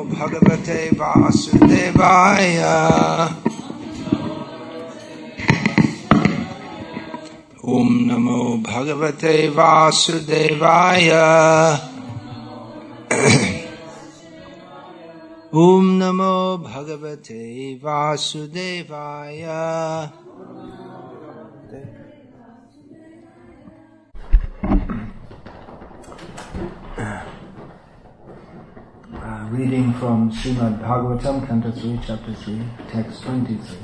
Bhagavate Vasudevaya. Om Namo Bhagavate Vasudevaya. Om Namo Bhagavate Vasudevaya. Reading from Srimad Bhagavatam, Canto 3, Chapter 3, Text 23.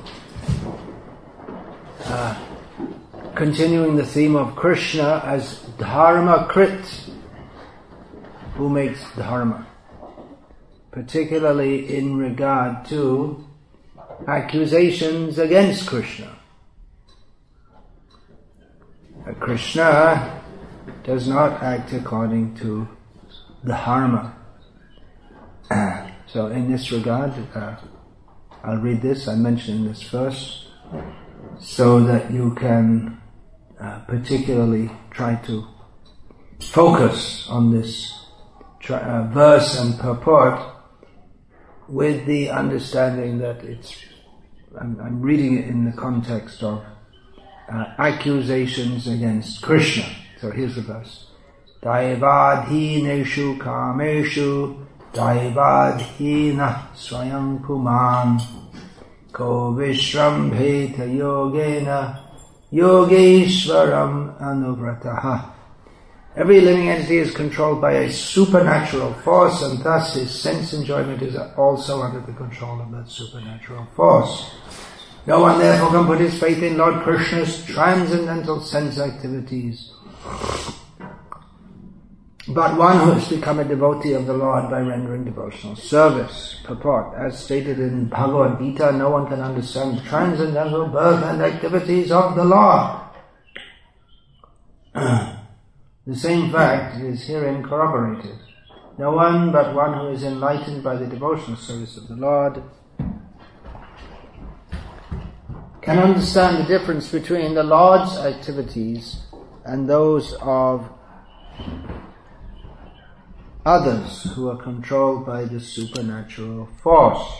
Continuing the theme of Krishna as Dharma Krit, who makes Dharma, particularly in regard to accusations against Krishna. Krishna does not act according to the Dharma. So in this regard, I'll read this, I'm mentioning this first, so that you can particularly try to focus on this verse and purport with the understanding that I'm reading it in the context of accusations against Krishna. So here's the verse. Daivadhineshu kameshu Daivadhina swayam puman ko vishrambheta yogena yogeshwaram anuvrataha. Every living entity is controlled by a supernatural force, and thus his sense enjoyment is also under the control of that supernatural force. No one therefore can put his faith in Lord Krishna's transcendental sense activities, but one who has become a devotee of the Lord by rendering devotional service. Purport. As stated in Bhagavad Gita, no one can understand the transcendental birth and activities of the Lord. The same fact is herein corroborated. No one but one who is enlightened by the devotional service of the Lord can understand the difference between the Lord's activities and those of others who are controlled by the supernatural force.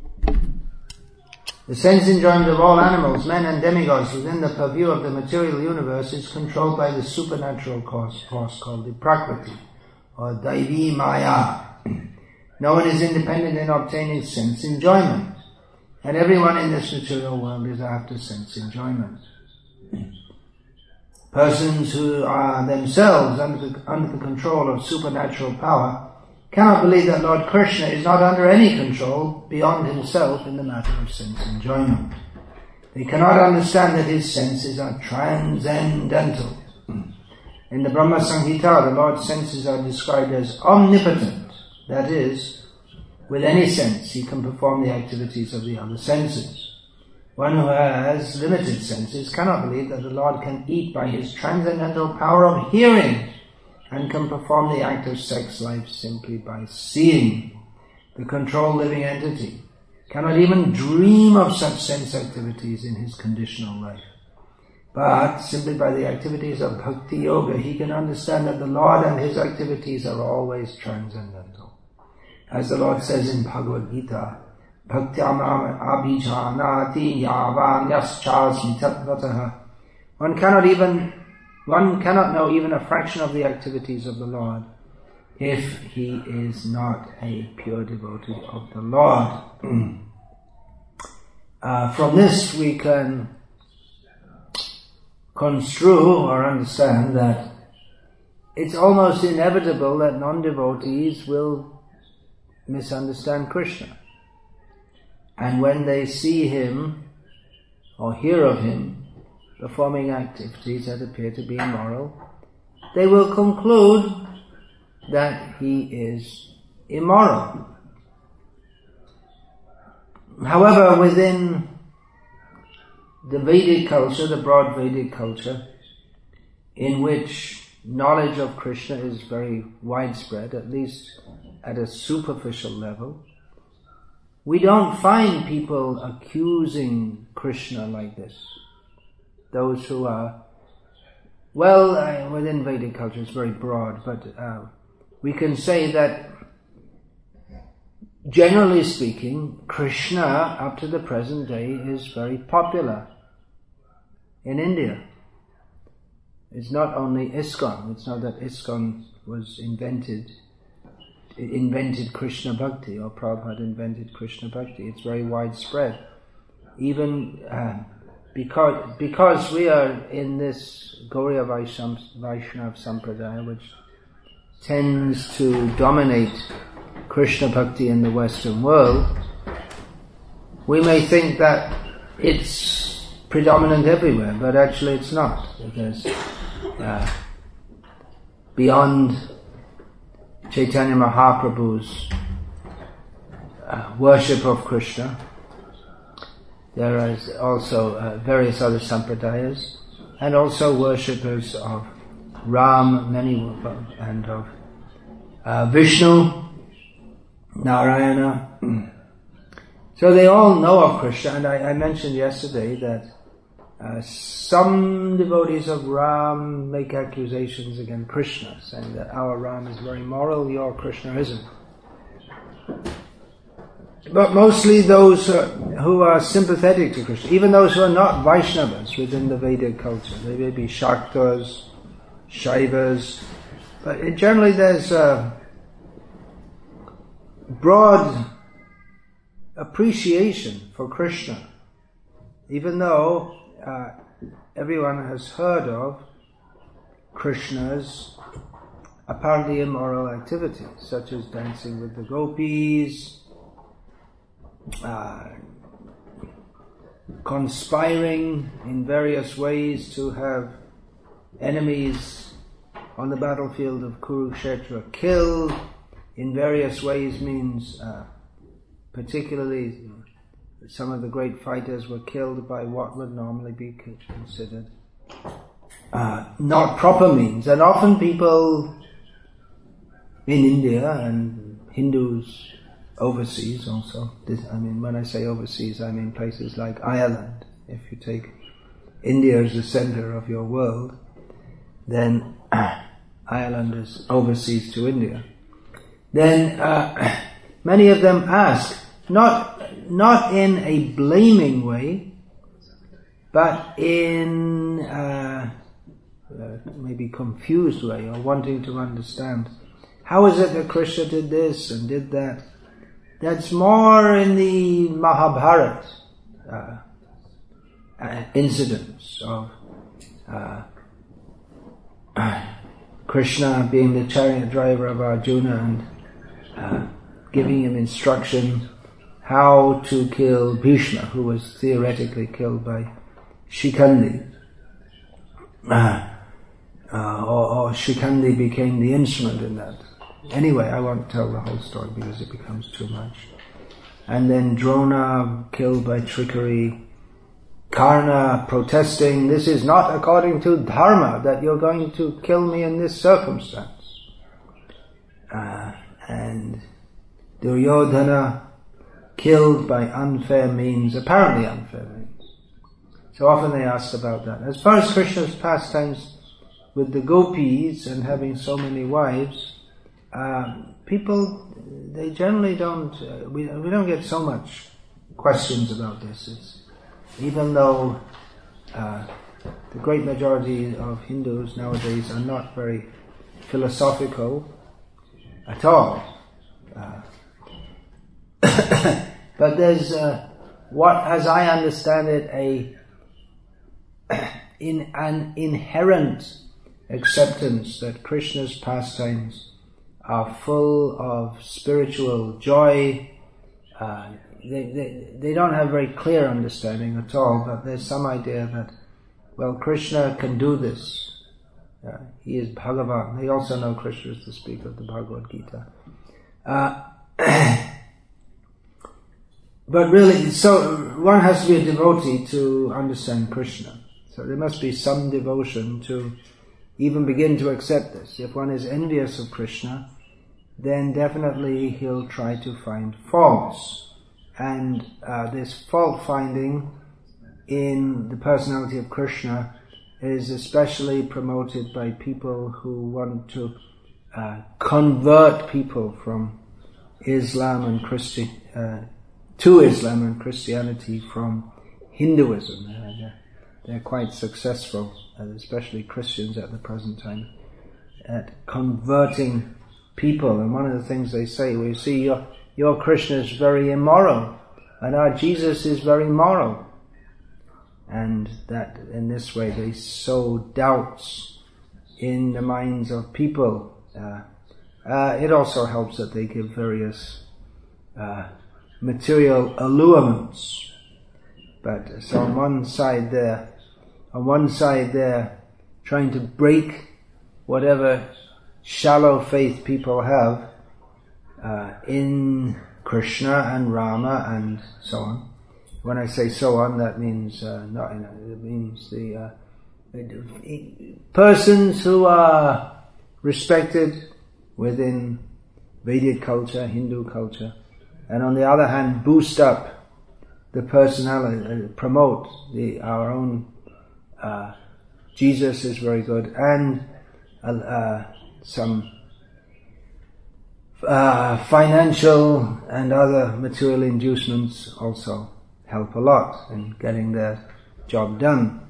The sense enjoyment of all animals, men and demigods within the purview of the material universe is controlled by the supernatural force called the Prakriti, or Daivi Maya. No one is independent in obtaining sense enjoyment, and everyone in this material world is after sense enjoyment. Persons who are themselves under the control of supernatural power cannot believe that Lord Krishna is not under any control beyond himself in the matter of sense enjoyment. They cannot understand that his senses are transcendental. In the Brahma Samhita, the Lord's senses are described as omnipotent. That is, with any sense he can perform the activities of the other senses. One who has limited senses cannot believe that the Lord can eat by his transcendental power of hearing and can perform the act of sex life simply by seeing. The controlled living entity cannot even dream of such sense activities in his conditional life. But simply by the activities of Bhakti Yoga, he can understand that the Lord and his activities are always transcendental. As the Lord says in Bhagavad Gita, Bhaktyam abhijanati yavanyas-chasmi tatvataha. One cannot know even a fraction of the activities of the Lord if he is not a pure devotee of the Lord. From this we can construe or understand that it's almost inevitable that non-devotees will misunderstand Krishna. And when they see him or hear of him performing activities that appear to be immoral, they will conclude that he is immoral. However, within the Vedic culture, the broad Vedic culture, in which knowledge of Krishna is very widespread, at least at a superficial level, we don't find people accusing Krishna like this. Those who are, within Vedic culture it's very broad, but we can say that generally speaking, Krishna up to the present day is very popular in India. It's not only ISKCON. It's not that ISKCON invented Krishna Bhakti, or Prabhupada invented Krishna Bhakti. It's very widespread. Even because we are in this Gauriya Vaishnava Sampradaya, which tends to dominate Krishna Bhakti in the Western world, we may think that it's predominant everywhere, but actually it's not, because beyond Chaitanya Mahaprabhu's worship of Krishna, there is also various other sampradayas, and also worshippers of Ram, and of Vishnu, Narayana. So they all know of Krishna, and I mentioned yesterday that some devotees of Ram make accusations against Krishna, saying that our Ram is very moral, your Krishna isn't. But mostly those who are sympathetic to Krishna, even those who are not Vaishnavas within the Vedic culture. They may be Shaktas, Shaivas, but generally there's a broad appreciation for Krishna, even though everyone has heard of Krishna's apparently immoral activities, such as dancing with the gopis, conspiring in various ways to have enemies on the battlefield of Kurukshetra killed in various ways means particularly some of the great fighters were killed by what would normally be considered not proper means. And often people in India and Hindus overseas also, when I say overseas, I mean places like Ireland. If you take India as the center of your world, then Ireland is overseas to India. Then many of them ask, not in a blaming way, but in maybe confused way, or wanting to understand, how is it that Krishna did this and did that? That's more in the Mahabharata incidents of Krishna being the chariot driver of Arjuna and giving him instruction how to kill Bhishma, who was theoretically killed by Shikandi. Or Shikandi became the instrument in that. Anyway, I won't tell the whole story because it becomes too much. And then Drona killed by trickery. Karna protesting, this is not according to dharma, that you're going to kill me in this circumstance. And Duryodhana killed by unfair means, apparently unfair means. So often they ask about that. As far as Krishna's pastimes with the gopis and having so many wives, people, they generally don't, we don't get so much questions about this. Even though the great majority of Hindus nowadays are not very philosophical at all. But there's what, as I understand it, an inherent acceptance that Krishna's pastimes are full of spiritual joy. They don't have very clear understanding at all, but there's some idea that, well, Krishna can do this. He is Bhagavan. They also know Krishna is the speaker of the Bhagavad Gita. But really, so one has to be a devotee to understand Krishna. So there must be some devotion to even begin to accept this. If one is envious of Krishna, then definitely he'll try to find faults. And this fault finding in the personality of Krishna is especially promoted by people who want to convert people from Islam and to Islam and Christianity from Hinduism. They're quite successful, especially Christians at the present time, at converting people. And one of the things they say, we see your Krishna is very immoral, and our Jesus is very moral. And that in this way they sow doubts in the minds of people. It also helps that they give various material allurements. But so on one side they're trying to break whatever shallow faith people have in Krishna and Rama and so on. When I say so on, that means it means the persons who are respected within Vedic culture, Hindu culture, and on the other hand boost up the personality, promote our own Jesus is very good, and some financial and other material inducements also help a lot in getting their job done.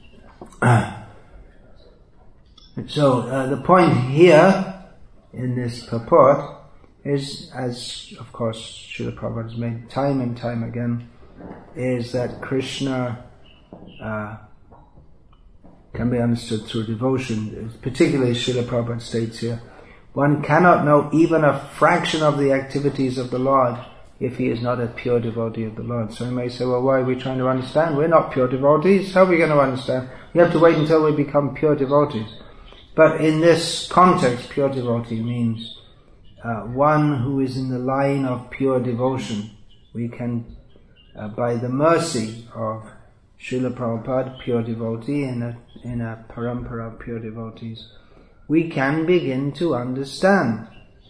So the point here in this purport is, as of course Srila Prabhupada has made time and time again, is that Krishna can be understood through devotion. Particularly Srila Prabhupada states here, one cannot know even a fraction of the activities of the Lord if he is not a pure devotee of the Lord. So you may say, well, why are we trying to understand? We're not pure devotees. How are we going to understand? We have to wait until we become pure devotees. But in this context, pure devotee means one who is in the line of pure devotion. We can, by the mercy of Srila Prabhupada, pure devotee, in a parampara of pure devotees, we can begin to understand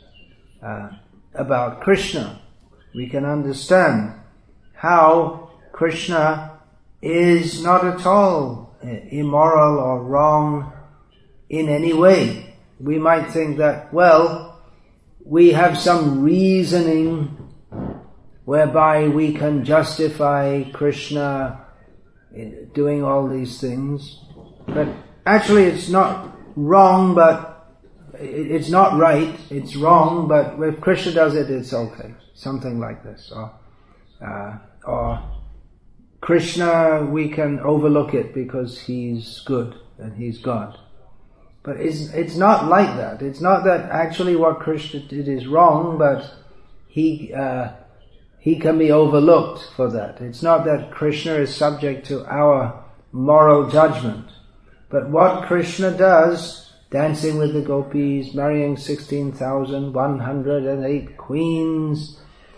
about Krishna. We can understand how Krishna is not at all immoral or wrong in any way. We might think that, well, we have some reasoning whereby we can justify Krishna doing all these things, but actually it's not wrong, but it's not right, it's wrong, but if Krishna does it, it's okay. Something like this. Or Krishna, we can overlook it because he's good and he's God. But it's not like that. It's not that actually what Krishna did is wrong, but he can be overlooked for that. It's not that Krishna is subject to our moral judgment. But what Krishna does, dancing with the gopis, marrying 16,108 queens,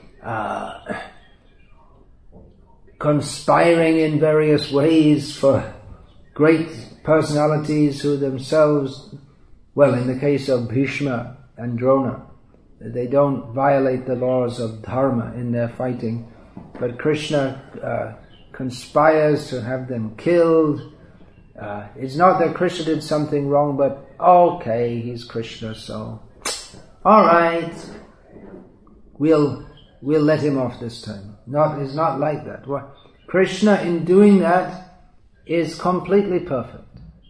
conspiring in various ways for great personalities who themselves, well, in the case of Bhishma and Drona, they don't violate the laws of dharma in their fighting, but Krishna conspires to have them killed. It's not that Krishna did something wrong, but okay, he's Krishna, so alright, we'll let him off this time. It's not like that. Krishna, in doing that, is completely perfect.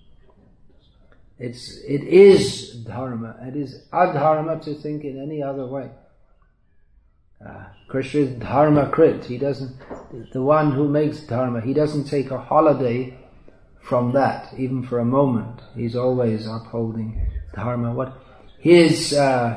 It is dharma. It is adharma to think in any other way. Krishna is dharmakrit. He doesn't, the one who makes dharma, he doesn't take a holiday from that, even for a moment. He's always upholding dharma. What his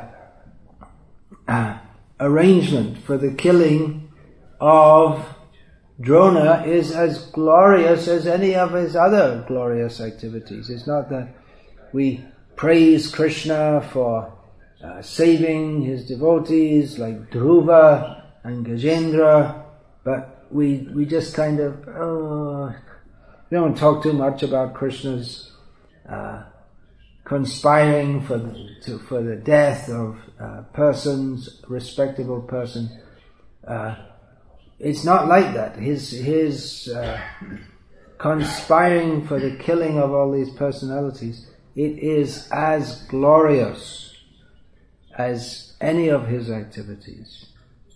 arrangement for the killing of Drona is as glorious as any of his other glorious activities. It's not that we praise Krishna for saving his devotees like Dhruva and Gajendra, but we just kind of we don't talk too much about Krishna's conspiring for the death of persons, respectable person. It's not like that. His conspiring for the killing of all these personalities, it is as glorious as any of his activities.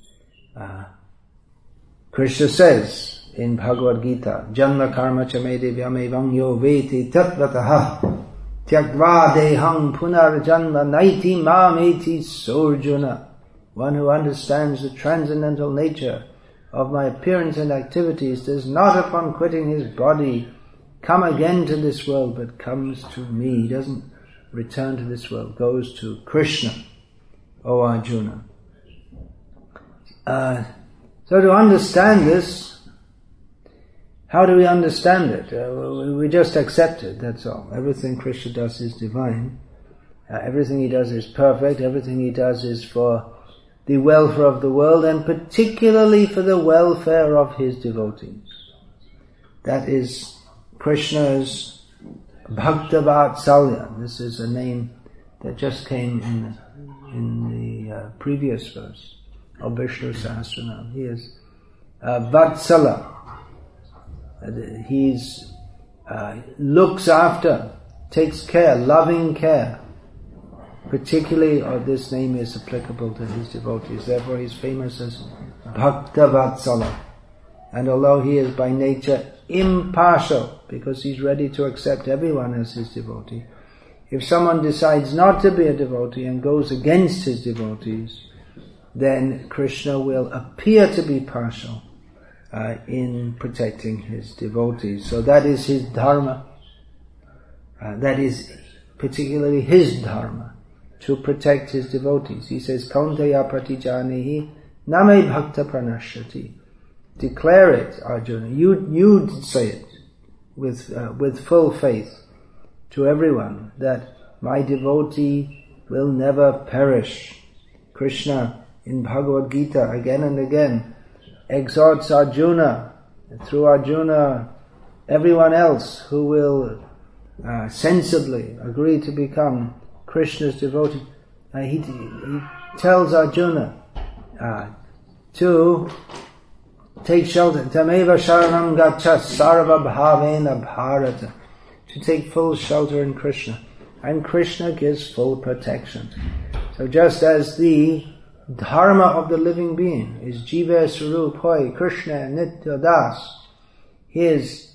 Krishna says in Bhagavad Gita, Janma karma chame devyam evam yo veti tatvataha tyaktva deham punar janma naiti mam eti sorjuna. One who understands the transcendental nature of my appearance and activities does not, upon quitting his body, come again to this world, but comes to me. He doesn't return to this world, goes to Krishna, O Arjuna. So to understand this, how do we understand it? We just accept it, that's all. Everything Krishna does is divine. Everything he does is perfect. Everything he does is for the welfare of the world, and particularly for the welfare of his devotees. That is Krishna's Bhakta Vatsalya. This is a name that just came in the previous verse of Vishnu Sahasranam. He is Vatsala. He's looks after, takes care, loving care. Particularly, this name is applicable to his devotees. Therefore, he's famous as Bhakta Vatsala. And although he is by nature impartial, because he's ready to accept everyone as his devotee, if someone decides not to be a devotee and goes against his devotees, then Krishna will appear to be partial in protecting his devotees. So that is his dharma. That is particularly his dharma, to protect his devotees. He says, Kaunteya pratijanehi name bhakta pranashyati. Declare it, Arjuna. You say it with full faith to everyone that my devotee will never perish. Krishna in Bhagavad Gita again and again exhorts Arjuna, through Arjuna, everyone else who will sensibly agree to become Krishna's devotee. He tells Arjuna to take shelter. Tameva sharanam gaccha sarva bhavena bharata. To take full shelter in Krishna. And Krishna gives full protection. So just as the dharma of the living being is Jiva Sarup Hoy Krishna Nitya Das, his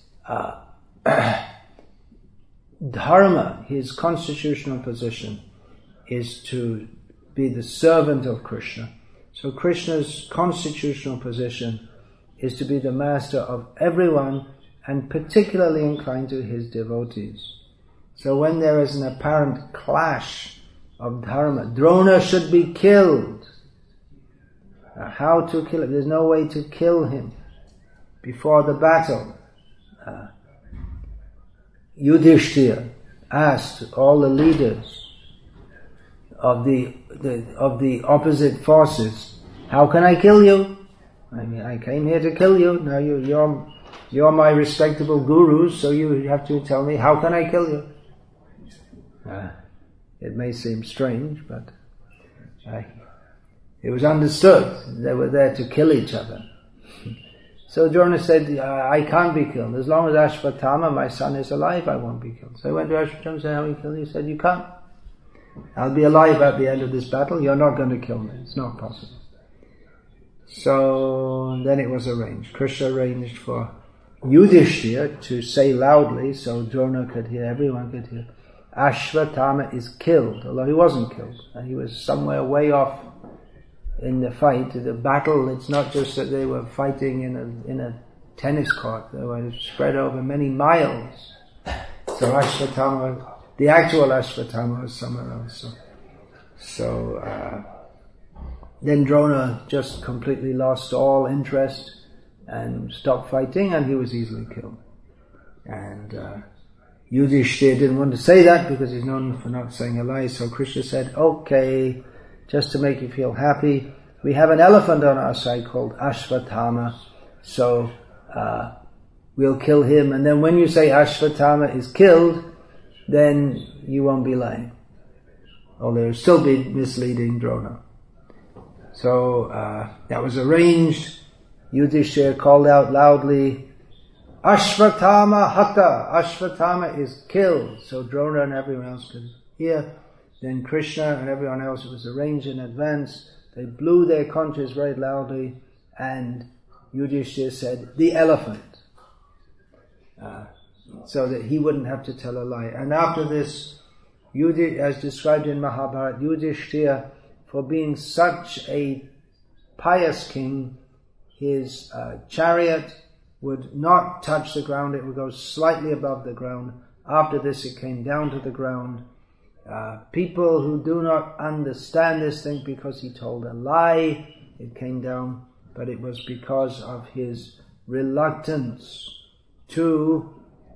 dharma, his constitutional position, is to be the servant of Krishna. So Krishna's constitutional position is to be the master of everyone, and particularly inclined to his devotees. So when there is an apparent clash of dharma, Drona should be killed. How to kill him? There's no way to kill him before the battle. Yudhishthira asked all the leaders of the opposite forces, how can I kill you? I mean, I came here to kill you. Now you're my respectable gurus, so you have to tell me, how can I kill you? It may seem strange, but it was understood they were there to kill each other. So Drona said, I can't be killed. As long as Ashvatthama, my son, is alive, I won't be killed. So he went to Ashvatthama and said, how will you kill you? He said, you can't. I'll be alive at the end of this battle. You're not going to kill me. It's not possible. So then it was arranged. Krishna arranged for Yudhishthira to say loudly, so Drona could hear, everyone could hear, Ashvatthama is killed, although he wasn't killed. He was somewhere way off in the fight. The battle, it's not just that they were fighting in a tennis court. They were spread over many miles. So Ashvatthama, the actual Ashvatthama, was somewhere else. So then Drona just completely lost all interest and stopped fighting, and he was easily killed. And Yudhishthira didn't want to say that because he's known for not saying a lie. So Krishna said, okay, just to make you feel happy, we have an elephant on our side called Ashvatthama, so we'll kill him, and then when you say Ashvatthama is killed, then you won't be lying. Or there will still be misleading Drona. So that was arranged. Yudhishthira called out loudly, Ashvatthama hata, Ashvatthama is killed. So Drona and everyone else could hear. Then Krishna and everyone else, it was arranged in advance, they blew their conches very loudly, and Yudhishthira said, "The elephant," so that he wouldn't have to tell a lie. And after this, as described in Mahabharata, Yudhishthira, for being such a pious king, his chariot would not touch the ground, it would go slightly above the ground. After this it came down to the ground. People who do not understand this think because he told a lie, it came down, but it was because of his reluctance to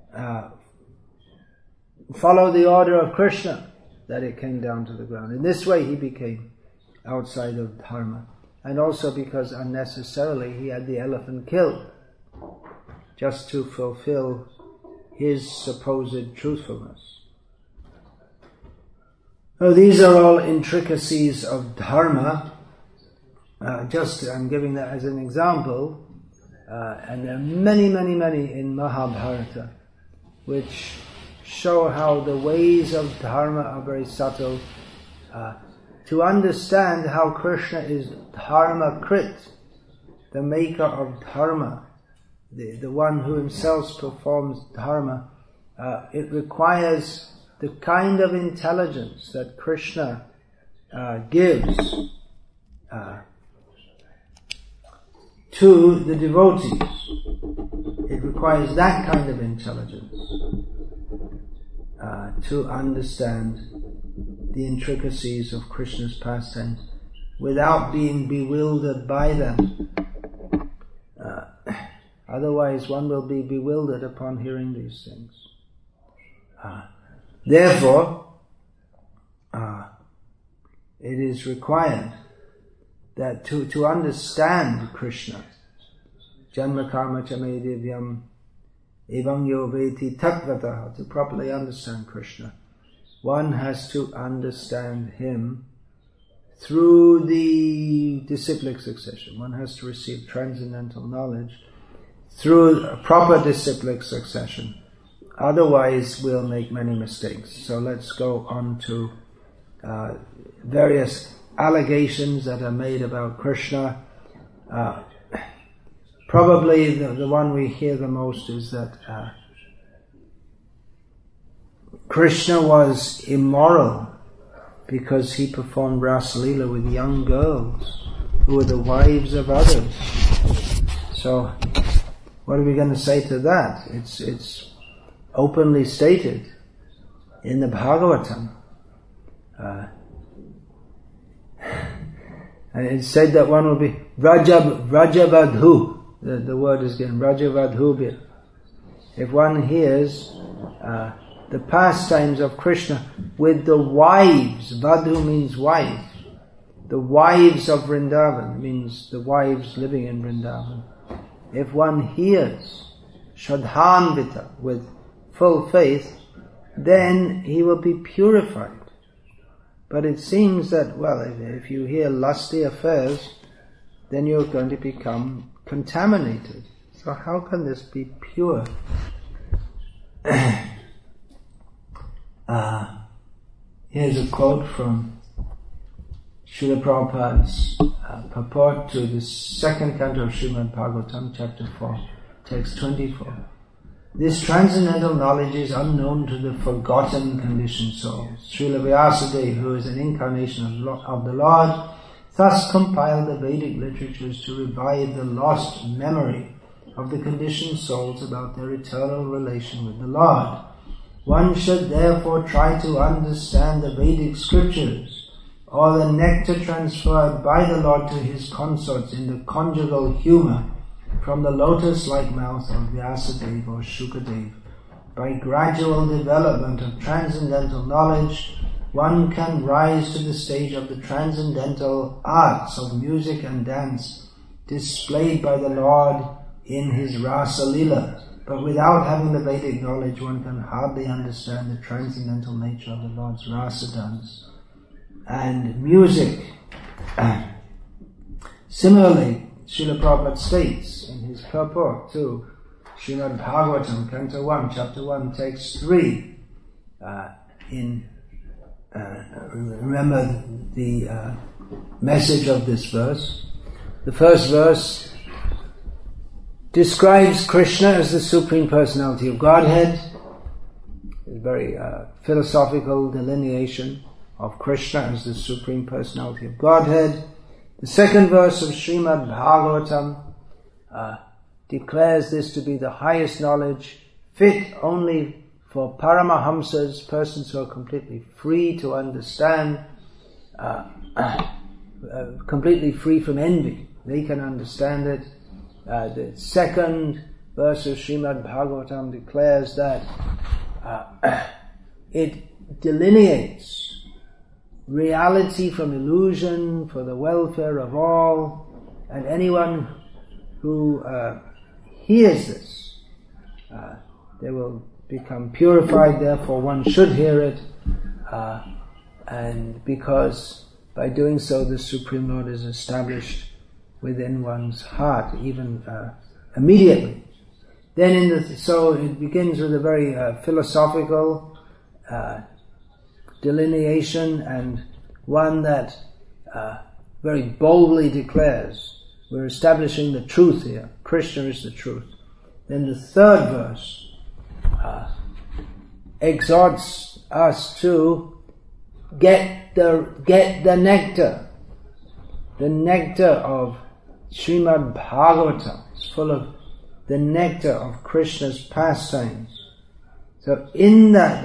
follow the order of Krishna that it came down to the ground. In this way he became outside of dharma. And also because unnecessarily he had the elephant killed, just to fulfill his supposed truthfulness. So these are all intricacies of dharma. I'm giving that as an example, and there are many, many, many in Mahabharata which show how the ways of dharma are very subtle. To understand how Krishna is Dharmakrit, the maker of dharma, the one who himself performs dharma, it requires the kind of intelligence that Krishna gives to the devotees. It requires that kind of intelligence to understand the intricacies of Krishna's pastimes without being bewildered by them. Otherwise one will be bewildered upon hearing these things. Therefore, it is required that to understand Krishna, Janma Karma Chame Divyam Evam Yo Veti Tattvataha, to properly understand Krishna, one has to understand him through the disciplic succession. One has to receive transcendental knowledge through a proper disciplic succession. Otherwise we'll make many mistakes. So let's go on to various allegations that are made about Krishna. Probably the one we hear the most is that Krishna was immoral because he performed Rasa Leela with young girls who were the wives of others. So what are we going to say to that? It's openly stated in the Bhagavatam. And it's said that one will be Rajavadhu. The word is given, Rajavadhu. If one hears the pastimes of Krishna with the wives, Vadhu means wife, the wives of Vrindavan, means the wives living in Vrindavan. If one hears Shraddhanvita with full faith, then he will be purified. But it seems that, well, if you hear lusty affairs, then you're going to become contaminated. So how can this be pure? Here's a quote from Srila Prabhupada's purport to the second canto of Srimad Bhagavatam, chapter 4, text 24. This transcendental knowledge is unknown to the forgotten conditioned souls. Srila Vyasadeva, who is an incarnation of the Lord, thus compiled the Vedic literatures to revive the lost memory of the conditioned souls about their eternal relation with the Lord. One should therefore try to understand the Vedic scriptures, or the nectar transferred by the Lord to his consorts in the conjugal humour from the lotus-like mouth of Vyasadeva or Shukadeva. By gradual development of transcendental knowledge, one can rise to the stage of the transcendental arts of music and dance displayed by the Lord in his Rasa Leela. But without having the Vedic knowledge, one can hardly understand the transcendental nature of the Lord's Rasa dance and music. Similarly, Srila Prabhupada states in his purport to Srimad Bhagavatam, Canto 1, Chapter 1, Text 3, in remember the message of this verse. The first verse describes Krishna as the Supreme Personality of Godhead. A very philosophical delineation of Krishna as the Supreme Personality of Godhead. The second verse of Srimad Bhagavatam declares this to be the highest knowledge, fit only for Paramahamsas, persons who are completely free to understand, completely free from envy. They can understand it. The second verse of Srimad Bhagavatam declares that it delineates reality from illusion for the welfare of all, and anyone who hears this, they will become purified. Therefore one should hear it, and because by doing so the Supreme Lord is established within one's heart, even immediately. Then so it begins with a very philosophical delineation, and one that very boldly declares, we're establishing the truth here. Krishna is the truth. Then the third verse exhorts us to get the nectar. The nectar of Srimad Bhagavatam is full of the nectar of Krishna's pastimes. So in that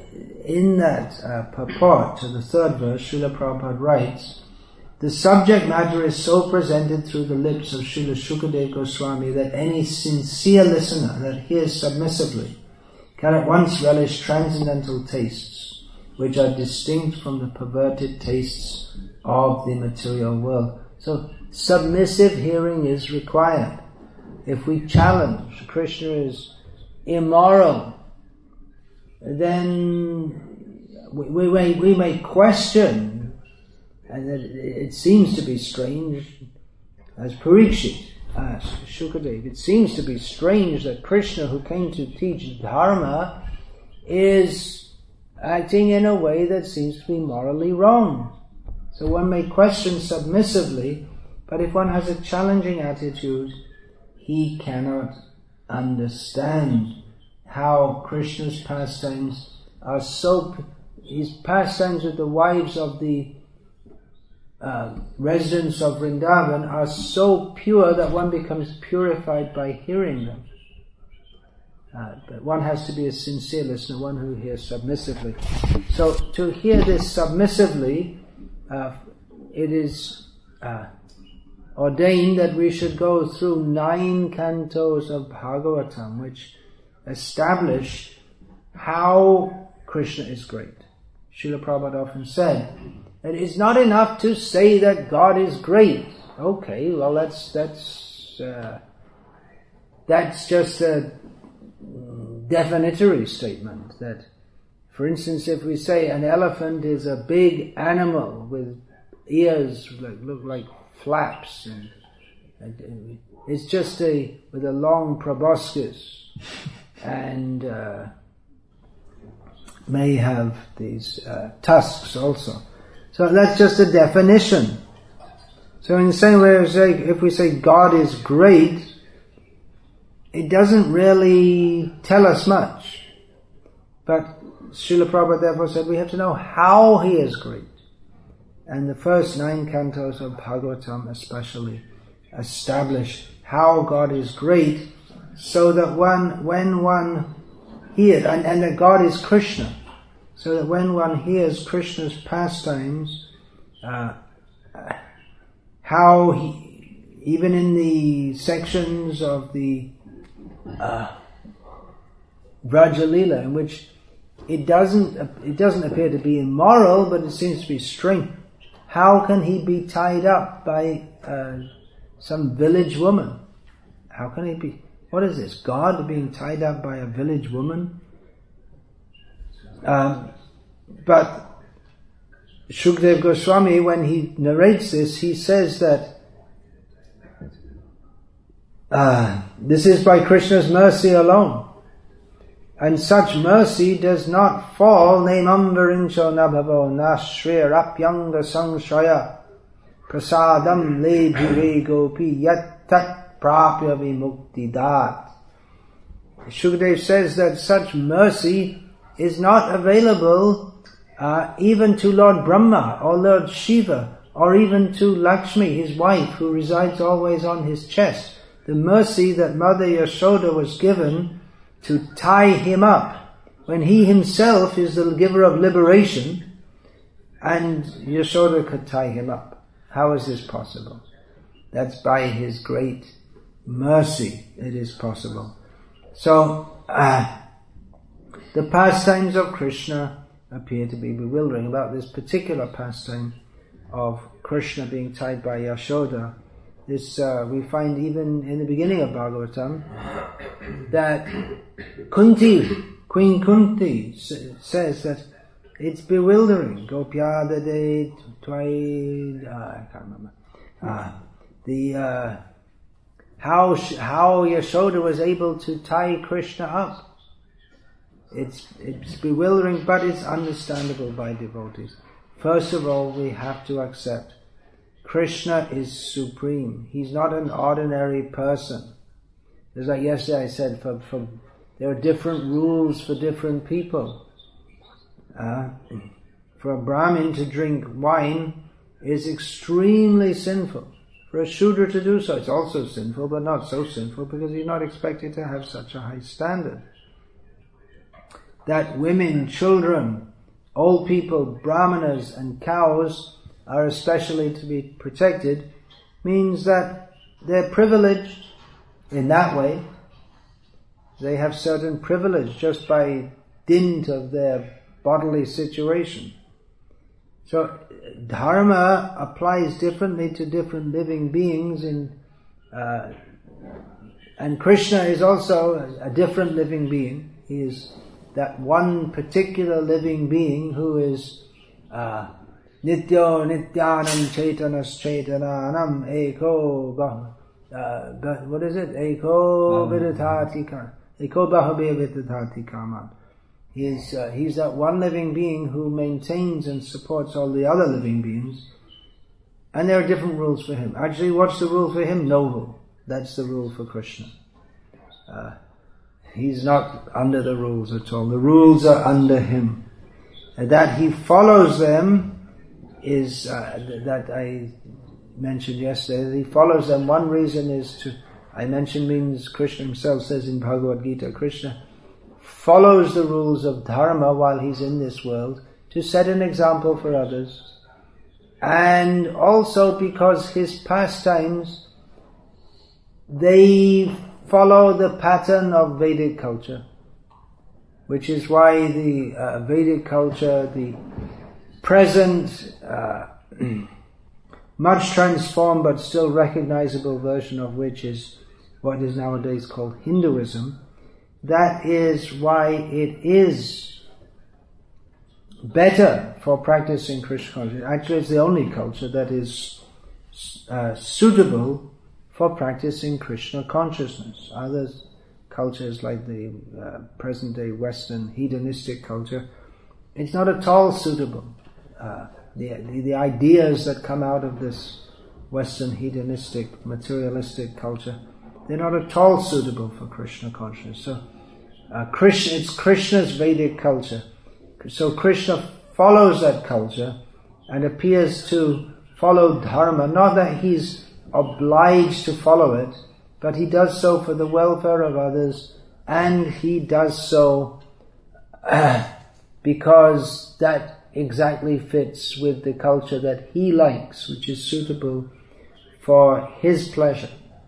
purport to the third verse, Srila Prabhupada writes, the subject matter is so presented through the lips of Srila Shukadeva Goswami that any sincere listener that hears submissively can at once relish transcendental tastes, which are distinct from the perverted tastes of the material world. So submissive hearing is required. If we challenge Krishna is immoral, then we may question, and it seems to be strange, as Parikshit asked Shukadeva, it seems to be strange that Krishna, who came to teach dharma, is acting in a way that seems to be morally wrong. So one may question submissively, but if one has a challenging attitude, he cannot understand how Krishna's pastimes are so, his pastimes with the wives of the residents of Vrindavan are so pure that one becomes purified by hearing them. But one has to be a sincere listener, one who hears submissively. So to hear this submissively, it is ordained that we should go through 9 cantos of Bhagavatam, which establish how Krishna is great. Srila Prabhupada often said, it is not enough to say that God is great. Okay, well that's just a definitory statement. That, for instance, if we say an elephant is a big animal with ears that look like flaps, and it's just with a long proboscis, and may have these tusks also. So that's just a definition. So in the same way, if we say God is great, it doesn't really tell us much. But Srila Prabhupada therefore said we have to know how he is great. And the first 9 cantos of Bhagavatam especially establish how God is great, so that when one hears, and that God is Krishna, so that when one hears Krishna's pastimes, how he, even in the sections of the Vraja Leela, in which it doesn't appear to be immoral, but it seems to be strange. How can he be tied up by some village woman? How can he be? What is this? God being tied up by a village woman? But Shukadeva Goswami, when he narrates this, he says that this is by Krishna's mercy alone. And such mercy does not fall, nemamvarincho nabhavo nashriyarapyanga sangshraya prasadam le jure gopi yat tat prapya vimuktidat. Shukadev says that such mercy is not available even to Lord Brahma or Lord Shiva or even to Lakshmi, his wife, who resides always on his chest. The mercy that Mother Yashoda was given to tie him up when he himself is the giver of liberation and Yashoda could tie him up. How is this possible? That's by his great mercy it is possible. So, the pastimes of Krishna appear to be bewildering. About this particular pastime of Krishna being tied by Yashoda, this we find even in the beginning of Bhagavatam, that Queen Kunti says that it's bewildering. Gopya dade twai, I can't remember. How Yashoda was able to tie Krishna up. It's bewildering, but it's understandable by devotees. First of all, we have to accept Krishna is supreme. He's not an ordinary person. Just like yesterday I said, there are different rules for different people. For a Brahmin to drink wine is extremely sinful. For a Shudra to do so, it's also sinful, but not so sinful because he's not expected to have such a high standard. That women, children, old people, brahmanas and cows are especially to be protected means that they're privileged in that way. They have certain privilege just by dint of their bodily situation. So dharma applies differently to different living beings and Krishna is also a different living being. He is that one particular living being who is Nityo Nityanam Chaitanas Chaitananam Eko what is it? Eko Vidadhati Eko Bahabe Vidadhati Kaman. He's that one living being who maintains and supports all the other living beings. And there are different rules for him. Actually, what's the rule for him? No rule. That's the rule for Krishna. He's not under the rules at all. The rules are under him. And that he follows them is, that I mentioned yesterday, that he follows them. One reason is I mentioned means Krishna himself says in Bhagavad Gita, Krishna follows the rules of dharma while he's in this world to set an example for others. And also because his pastimes, they follow the pattern of Vedic culture, which is why the Vedic culture, the present, much transformed but still recognizable version of which is what is nowadays called Hinduism. That is why it is better for practicing Krishna consciousness. Actually, it's the only culture that is suitable for practicing Krishna consciousness. Other cultures like the present-day Western hedonistic culture, it's not at all suitable. The ideas that come out of this Western hedonistic, materialistic culture, they're not at all suitable for Krishna consciousness. So, it's Krishna's Vedic culture. So Krishna follows that culture and appears to follow dharma, not that he's obliged to follow it, but he does so for the welfare of others, and he does so because that exactly fits with the culture that he likes, which is suitable for his pleasure.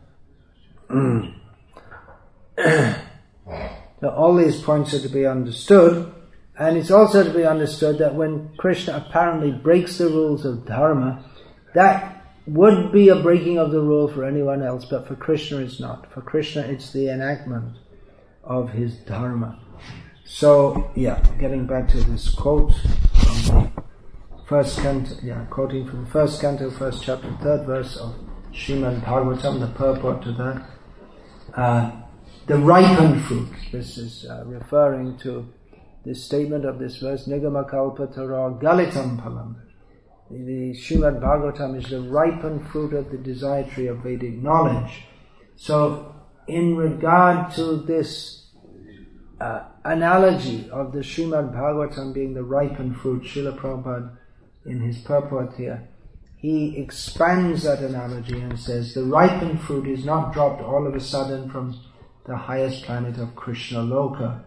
So all these points are to be understood, and it's also to be understood that when Krishna apparently breaks the rules of dharma, that would be a breaking of the rule for anyone else, but for Krishna it's not. For Krishna it's the enactment of his dharma. So, getting back to this quote from the first canto, quoting from the first canto, first chapter, third verse of Srimad Bhagavatam, the purport to that. the ripened fruit. This is referring to this statement of this verse, Nigamakalpatara Galitam Palam. The Srimad Bhagavatam is the ripened fruit of the desire tree of Vedic knowledge. So, in regard to this analogy of the Srimad Bhagavatam being the ripened fruit, Srila Prabhupada, in his purport here, he expands that analogy and says the ripened fruit is not dropped all of a sudden from the highest planet of Krishna Loka.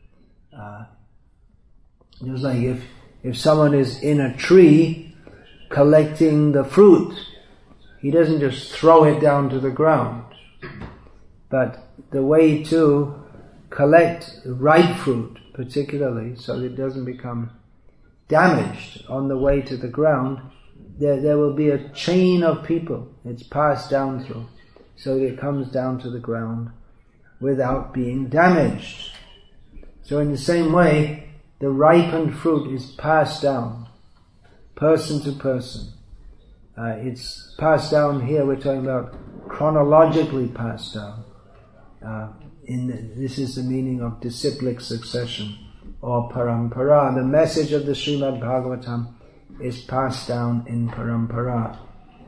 Just like if someone is in a tree collecting the fruit, he doesn't just throw it down to the ground. But the way to collect ripe fruit, particularly, so that it doesn't become damaged on the way to the ground, there will be a chain of people it's passed down through, so that it comes down to the ground without being damaged. So in the same way, the ripened fruit is passed down, person to person. It's passed down here, we're talking about chronologically passed down. This is the meaning of disciplic succession, or parampara. The message of the Srimad Bhagavatam is passed down in parampara.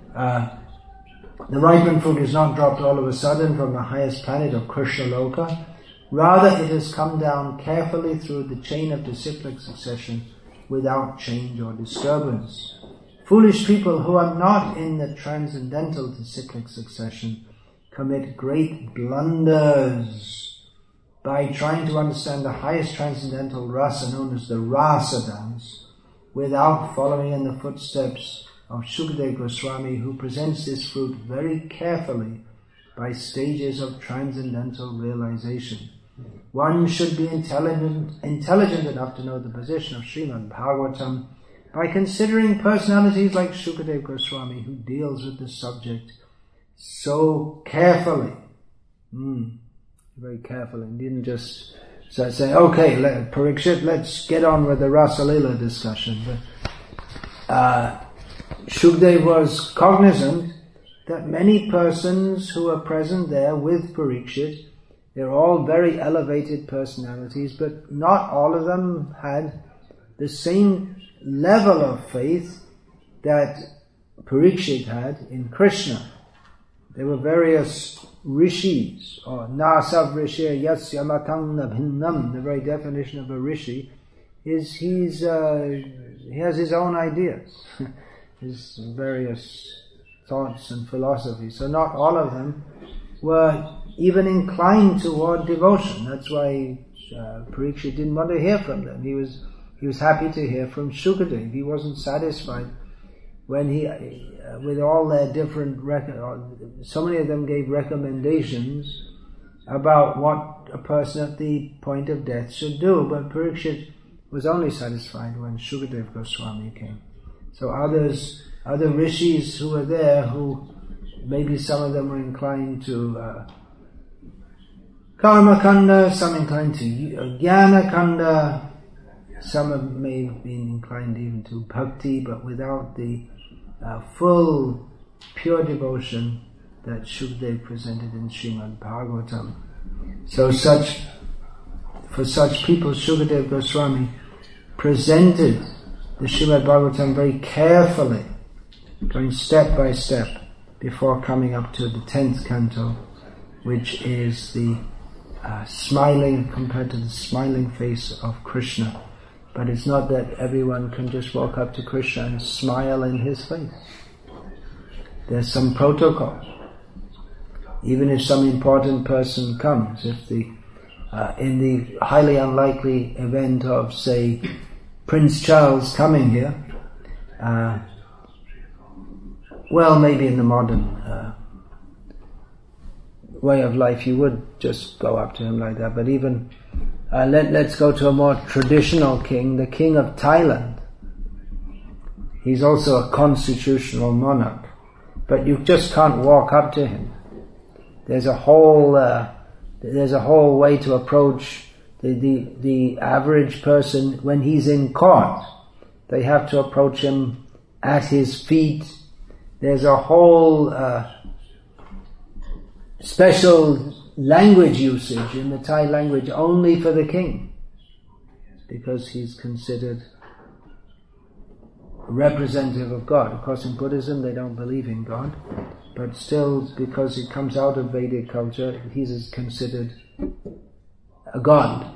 The ripened fruit is not dropped all of a sudden from the highest planet of Krishna Loka. Rather, it has come down carefully through the chain of disciplic succession without change or disturbance. Foolish people who are not in the transcendental disciplic succession commit great blunders by trying to understand the highest transcendental rasa known as the rasa dance without following in the footsteps of Shukadeva Goswami, who presents this fruit very carefully by stages of transcendental realization. One should be intelligent enough to know the position of Srimad Bhagavatam by considering personalities like Shukadeva Goswami, who deals with the subject so carefully. Very carefully. He didn't just say, okay, Parikshit, let's get on with the Rasa Leela discussion. But Shukadeva was cognizant that many persons who were present there with Parikshit, they're all very elevated personalities, but not all of them had the same level of faith that Parikshit had in Krishna. There were various rishis, or nasav rishi yasya matang nabhinnam. The very definition of a rishi is he has his own ideas, his various thoughts and philosophies. So not all of them were even inclined toward devotion. That's why Parikshit didn't want to hear from them. He was happy to hear from Shukadeva. He wasn't satisfied when with all their different so many of them gave recommendations about what a person at the point of death should do, but Parikshit was only satisfied when Shukadeva Goswami came. So other rishis who were there, who maybe some of them were inclined to Karma Kanda, some inclined to Jnana Kanda, some may have been inclined even to Bhakti, but without the full pure devotion that Shukadeva presented in Srimad Bhagavatam. So for such people, Shukadeva Goswami presented the Srimad Bhagavatam very carefully, going step by step before coming up to the 10th canto, which is the smiling, compared to the smiling face of Krishna. But it's not that everyone can just walk up to Krishna and smile in his face. There's some protocol. Even if some important person comes, if in the highly unlikely event of, say, Prince Charles coming here, well, maybe in the modern way of life you would just go up to him like that, but even let's go to a more traditional king, the king of Thailand. He's also a constitutional monarch, but you just can't walk up to him. There's a whole way to approach the average person when he's in court. They have to approach him at his feet. There's a whole special language usage in the Thai language only for the king, because he's considered a representative of God. Of course, in Buddhism they don't believe in God, but still, because it comes out of Vedic culture, he's considered a god.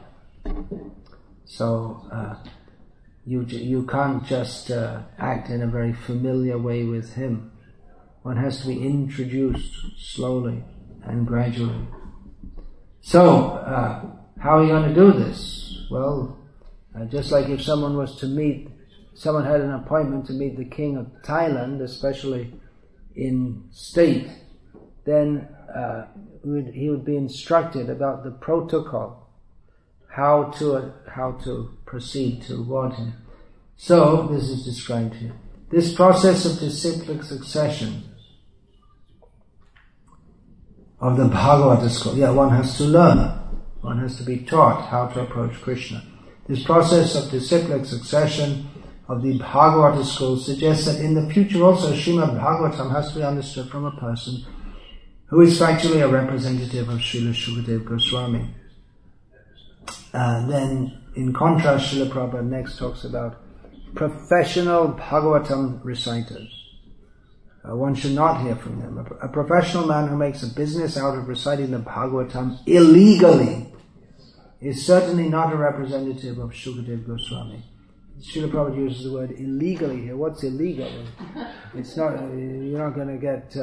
So you can't just act in a very familiar way with him. One has to be introduced slowly and gradually. So, how are you going to do this? Well, just like if someone had an appointment to meet the king of Thailand, especially in state, then he would be instructed about the protocol, how to proceed toward him. So, this is described here. This process of disciplic succession of the Bhagavata school. One has to learn. One has to be taught how to approach Krishna. This process of disciplic succession of the Bhagavata school suggests that in the future also Srimad Bhagavatam has to be understood from a person who is factually a representative of Srila Shukadeva Goswami. Then, in contrast, Srila Prabhupada next talks about professional Bhagavatam reciters. One should not hear from them. A professional man who makes a business out of reciting the Bhagavatam illegally is certainly not a representative of Shukadeva Goswami. Srila Prabhupada uses the word illegally here. What's illegal? It's not, you're not going to get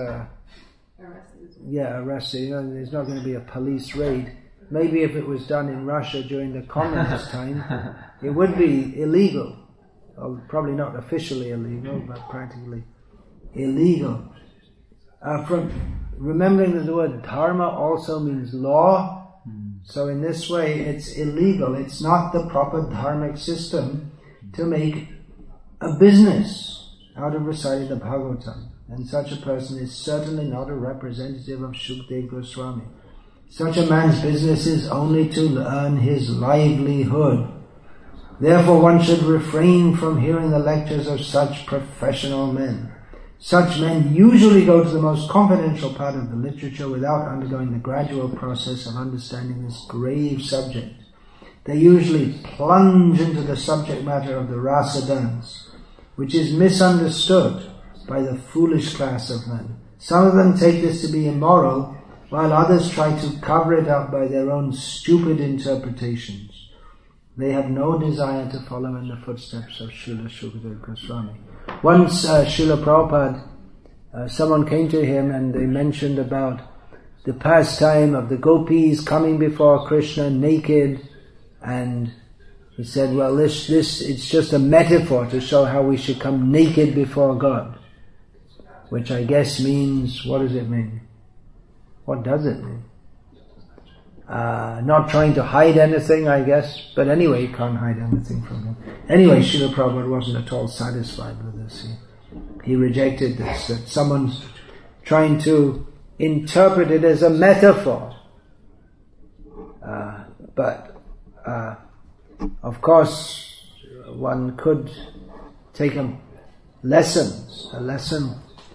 arrested. There's not going to be a police raid. Maybe if it was done in Russia during the communist time, it would be illegal. Well, probably not officially illegal, but practically illegal. From remembering that the word dharma also means law, so in this way it's illegal. It's not the proper dharmic system to make a business out of reciting the Bhagavatam, and such a person is certainly not a representative of Shukadeva Goswami. Such a man's business is only to earn his livelihood. Therefore one should refrain from hearing the lectures of such professional men. Such men usually go to the most confidential part of the literature without undergoing the gradual process of understanding this grave subject. They usually plunge into the subject matter of the rasa dance, which is misunderstood by the foolish class of men. Some of them take this to be immoral, while others try to cover it up by their own stupid interpretations. They have no desire to follow in the footsteps of Srila Shukadeva Goswami. Once Srila Prabhupada, someone came to him and they mentioned about the pastime of the gopis coming before Krishna naked, and he said, well, this it's just a metaphor to show how we should come naked before God. Which I guess means, what does it mean? What does it mean? Not trying to hide anything, I guess, but anyway, you can't hide anything from him. Anyway, Srila Prabhupada wasn't at all satisfied with this. He rejected this, that someone's trying to interpret it as a metaphor. But of course, one could take a lesson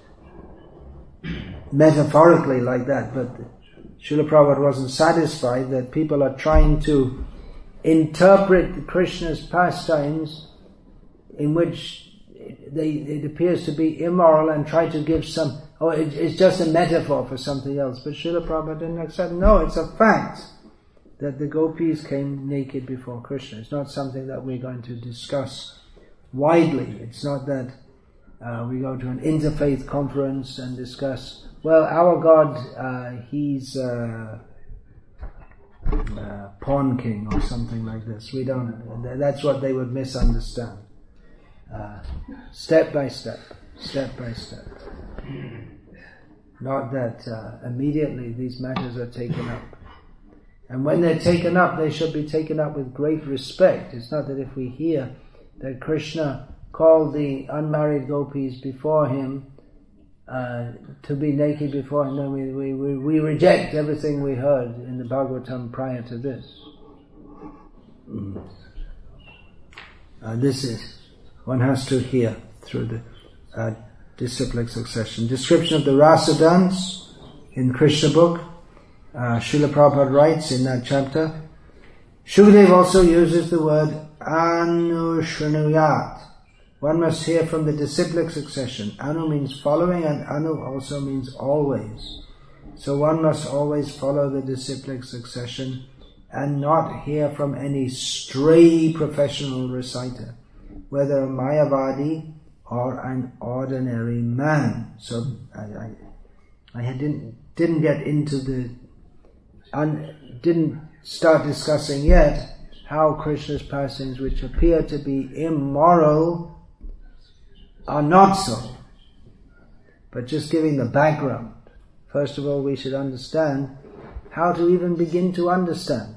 metaphorically like that, but Srila Prabhupada wasn't satisfied that people are trying to interpret Krishna's pastimes in which it appears to be immoral and try to give it's just a metaphor for something else. But Srila Prabhupada didn't accept. No, it's a fact that the gopis came naked before Krishna. It's not something that we're going to discuss widely. It's not that we go to an interfaith conference and discuss, well, our God, he's pawn king or something like this. We don't, that's what they would misunderstand. Step by step. Not that immediately these matters are taken up. And when they're taken up, they should be taken up with great respect. It's not that if we hear that Krishna called the unmarried gopis before him to be naked before him, then we reject everything we heard in the Bhagavatam prior to this. This is, one has to hear through the disciplic succession. Description of the rasa dance in Krishna book. Srila Prabhupada writes in that chapter, Shukadeva also uses the word Anushrunuyat. One must hear from the disciplic succession. Anu means following, and Anu also means always. So one must always follow the disciplic succession and not hear from any stray professional reciter, whether a Mayavadi or an ordinary man. So I didn't get into didn't start discussing yet how Krishna's pastimes, which appear to be immoral, are not so. But just giving the background. First of all, we should understand how to even begin to understand.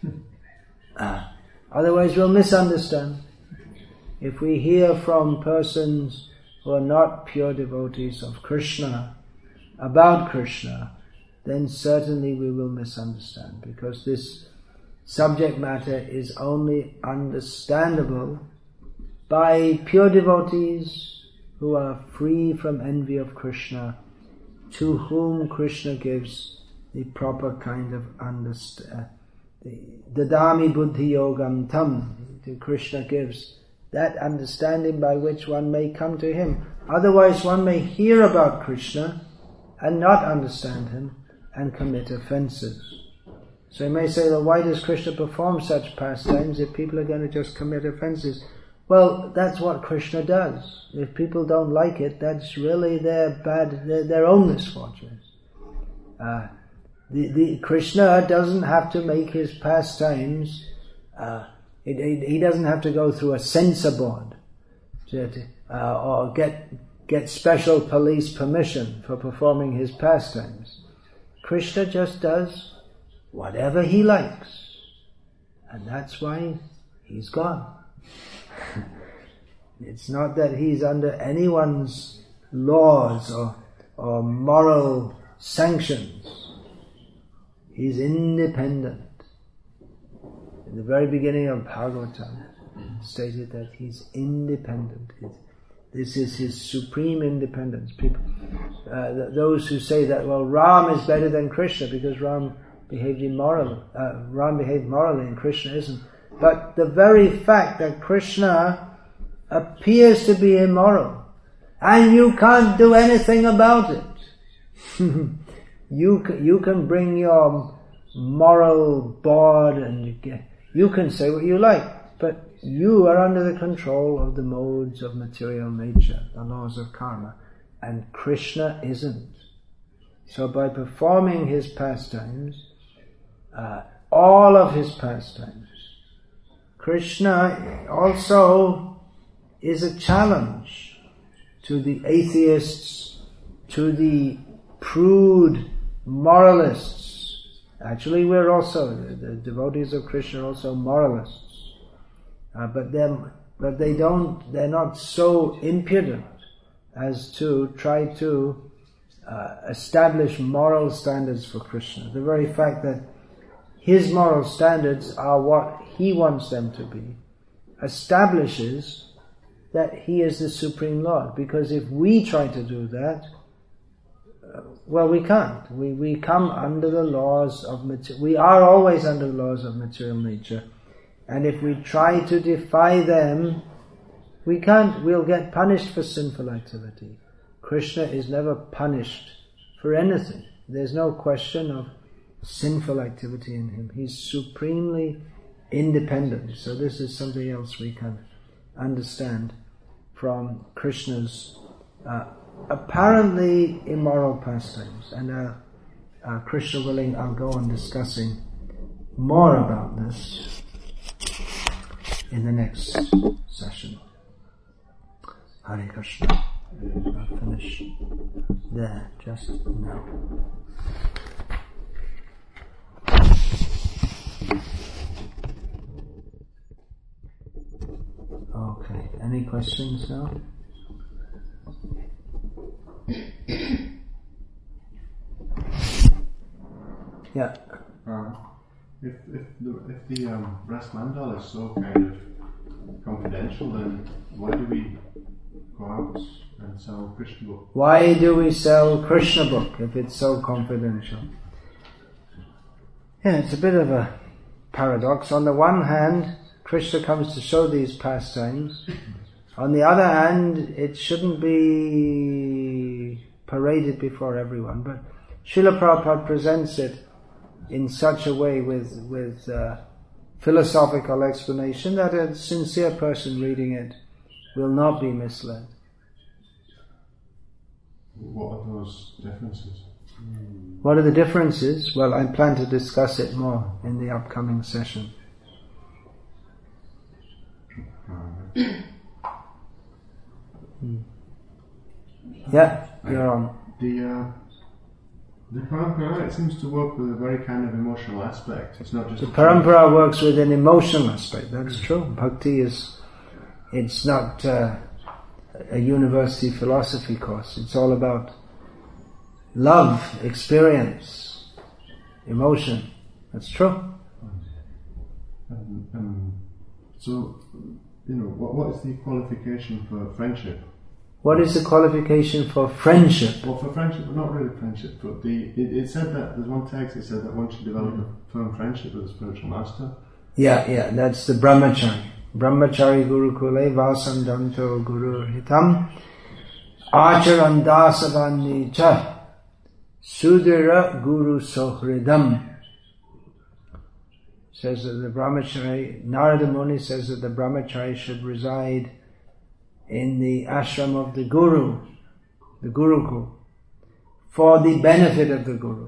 Otherwise we'll misunderstand. If we hear from persons who are not pure devotees of Krishna, about Krishna, then certainly we will misunderstand, because this subject matter is only understandable by pure devotees who are free from envy of Krishna, to whom Krishna gives the proper kind of understanding. Dadami buddhi yogam tam. Krishna gives that understanding by which one may come to him. Otherwise one may hear about Krishna and not understand him and commit offences. So you may say, well, why does Krishna perform such pastimes if people are going to just commit offences? Well, that's what Krishna does. If people don't like it, that's really their own misfortunes. Krishna doesn't have to make his pastimes, he doesn't have to go through a censor board or get special police permission for performing his pastimes. Krishna just does whatever he likes, and that's why he's God. It's not that he's under anyone's laws or moral sanctions. He's independent. In the very beginning of Bhagavatam, stated that he's independent. This is his supreme independence. People, those who say that, well, Ram is better than Krishna because Ram behaved morally and Krishna isn't. But the very fact that Krishna appears to be immoral, and you can't do anything about it. You can bring your moral board and you can say what you like, but you are under the control of the modes of material nature, the laws of karma, and Krishna isn't. So by performing his pastimes, all of his pastimes, Krishna also is a challenge to the atheists, to the prude moralists. Actually, we're also, the devotees of Krishna are also moralists. But they're not so impudent as to try to establish moral standards for Krishna. The very fact that his moral standards are what he wants them to be establishes that he is the Supreme Lord. Because if we try to do that, well, we can't. We come under the laws of we are always under the laws of material nature. And if we try to defy them, we can't. We'll get punished for sinful activity. Krishna is never punished for anything. There's no question of sinful activity in him. He's supremely independent. So this is something else we can understand from Krishna's apparently immoral pastimes. And Krishna willing, I'll go on discussing more about this in the next session. Hare Krishna. I'll finish there just now. Okay, any questions now? Yeah. If the Ras Mandal is so kind of confidential, then why do we go out and sell Krishna book? Why do we sell Krishna book if it's so confidential? Yeah, it's a bit of a paradox. On the one hand, Krishna comes to show these pastimes. On the other hand, it shouldn't be paraded before everyone. But Srila Prabhupada presents it in such a way with philosophical explanation that a sincere person reading it will not be misled. What are those differences? What are the differences? Well, I plan to discuss it more in the upcoming session. Yeah, you're on. The parampara, it seems to work with a very kind of emotional aspect. It's not just the parampara works with an emotional aspect. That's true. Bhakti it's not a university philosophy course. It's all about love, experience, emotion. That's true. So, what is the qualification for friendship? What is the qualification for friendship? Well, for friendship, not really friendship, but it said that, there's one text that said that one should develop a firm friendship with a spiritual master. Yeah, that's the brahmachari. Brahmachari gurukule vasandanto guru hitam acharandasavani cha sudira guru sohridam. Says that the brahmachari, Narada Muni says that the brahmachari should reside in the ashram of the Gurukul, for the benefit of the Guru.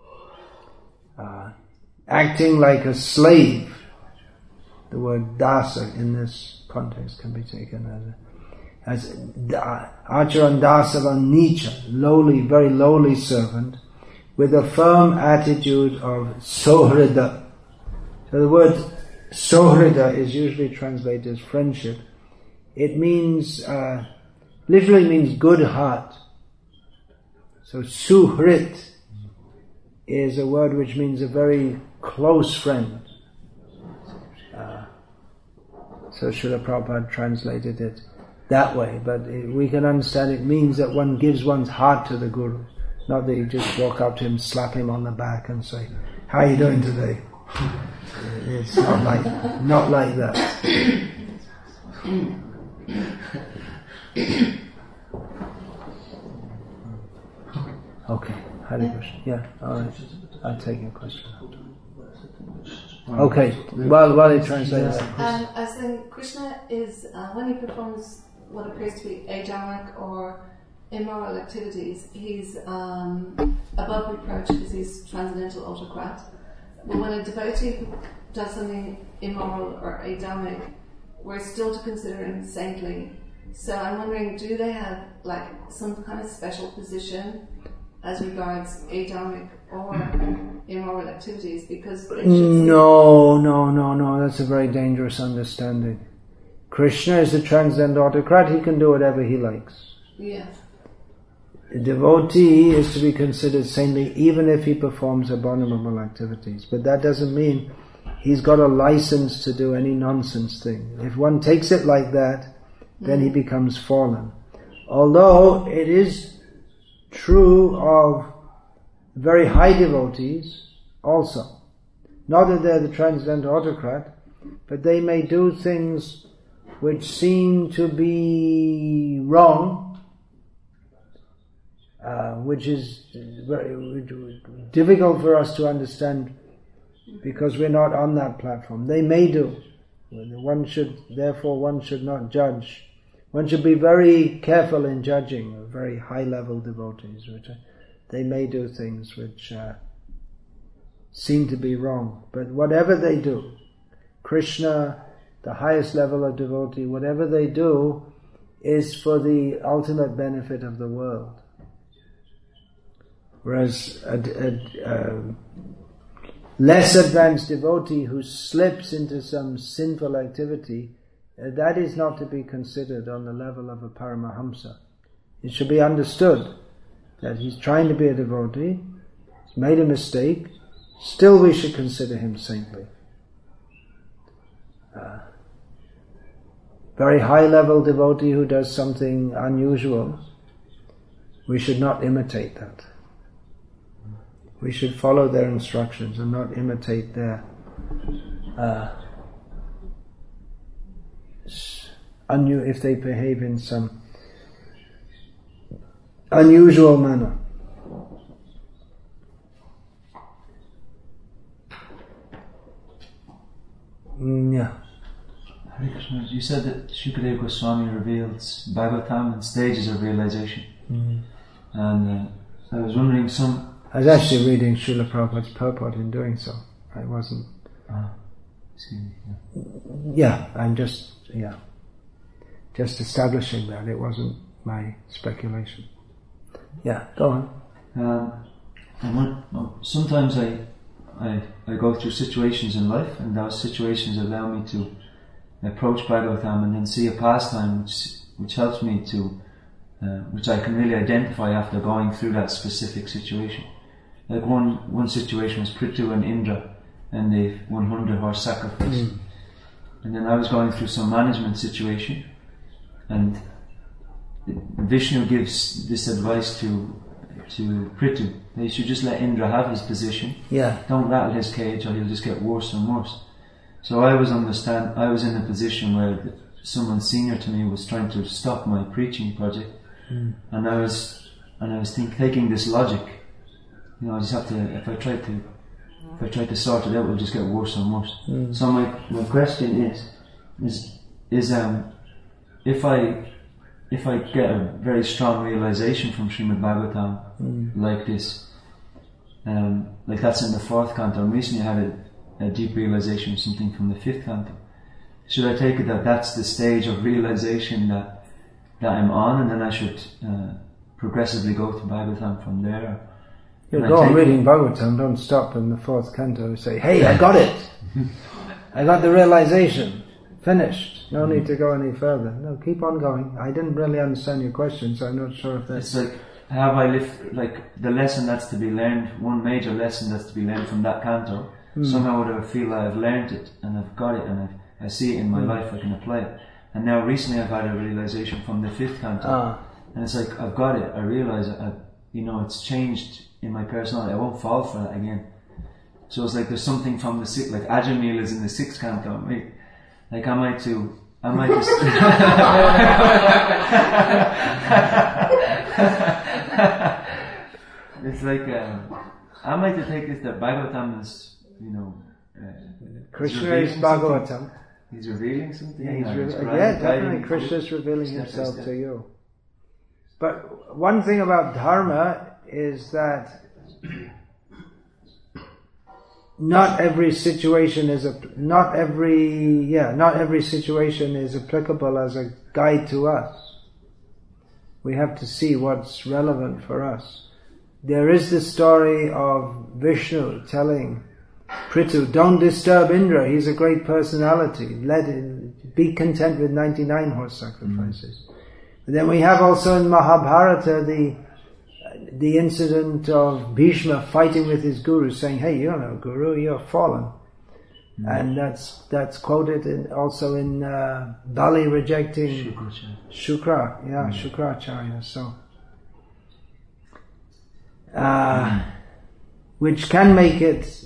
Acting like a slave. The word dasa in this context can be taken as acharan dasavan nicha, lowly, very lowly servant, with a firm attitude of sohrida. So the word sohrida is usually translated as friendship. It means, literally means good heart. So suhrit is a word which means a very close friend. So Srila Prabhupada translated it that way, but we can understand it means that one gives one's heart to the Guru, not that you just walk up to him, slap him on the back and say, "How are you doing today?" It's not like that. Okay, Hare Krishna. Yeah, alright. I'll take your question. Okay, while he translates that. I was saying, Krishna is, when he performs what appears to be adharmic or immoral activities, he's above reproach because he's transcendental autocrat. But when a devotee does something immoral or adharmic, we're still to consider him saintly. So I'm wondering, do they have like some kind of special position as regards adharmic or immoral activities? Because No, that's a very dangerous understanding. Krishna is the transcendental autocrat, he can do whatever he likes. Yeah. A devotee is to be considered saintly even if he performs abominable activities. But that doesn't mean he's got a license to do any nonsense thing. If one takes it like that, then he becomes fallen. Although it is true of very high devotees also. Not that they're the transcendental autocrat, but they may do things which seem to be wrong, which is very difficult for us to understand because we're not on that platform. They may do. One should not judge. One should be very careful in judging very high level devotees. They may do things which seem to be wrong. But whatever they do, Krishna, the highest level of devotee, whatever they do is for the ultimate benefit of the world. Whereas a less advanced devotee who slips into some sinful activity, that is not to be considered on the level of a Paramahamsa. It should be understood that he's trying to be a devotee, he's made a mistake, still we should consider him saintly. Very high level devotee who does something unusual, we should not imitate that. We should follow their instructions and not imitate their if they behave in some unusual manner. Yeah. Hare Krishna, you said that Shukadeva Goswami reveals Bhagavatam in stages of realization. And I was wondering I was actually reading Srila Prabhupada's purport in doing so. I wasn't... excuse me. I'm just establishing that. It wasn't my speculation. Yeah, go on. Sometimes I go through situations in life, and those situations allow me to approach Bhagavatam and then see a pastime which helps me to, which I can really identify after going through that specific situation. Like one situation was Prithu and Indra and the 100 horse sacrifice. And then I was going through some management situation, and Vishnu gives this advice to Prithu. They should just let Indra have his position. Yeah. Don't rattle his cage or he'll just get worse and worse. So I was in a position where someone senior to me was trying to stop my preaching project. And I was taking this logic. I just have to, if I try to sort it out, it'll just get worse and worse. So my question is if I get a very strong realization from Srimad Bhagavatam like this, like that's in the 4th canto, and recently I had a deep realization of something from the 5th canto. Should I take it that that's the stage of realization that I'm on, and then I should progressively go to Bhagavatam from there? You go on reading Bhagavatam, don't stop in the 4th canto and say, hey, I got it! I got the realization. Finished. No need to go any further. No, keep on going. I didn't really understand your question, so I'm not sure if that's... It's like, have I lived, like, the lesson that's to be learned, one major lesson that's to be learned from that canto, somehow I feel that I've learned it, and I've got it, and I see it in my life, I can apply it. And now recently I've had a realization from the 5th canto, and it's like, I've got it, I realize it, it's changed in my personality, I won't fall for that again. So it's like there's something from the 6th, like Ajamil is in the 6th canto, like I might just it's like I might take this that Bhagavatam is, Krishna is Bhagavatam. He's revealing something. Definitely Krishna is revealing himself to you. But one thing about dharma is that not every situation is applicable as a guide to us. We have to see what's relevant for us. There is the story of Vishnu telling Prithu, don't disturb Indra, he's a great personality, let him be content with 99 horse sacrifices. And then we have also in Mahabharata the incident of Bhishma fighting with his guru, saying, hey, you're no guru, you're fallen. And that's quoted also in Bali rejecting Shukracharya. So, which can make it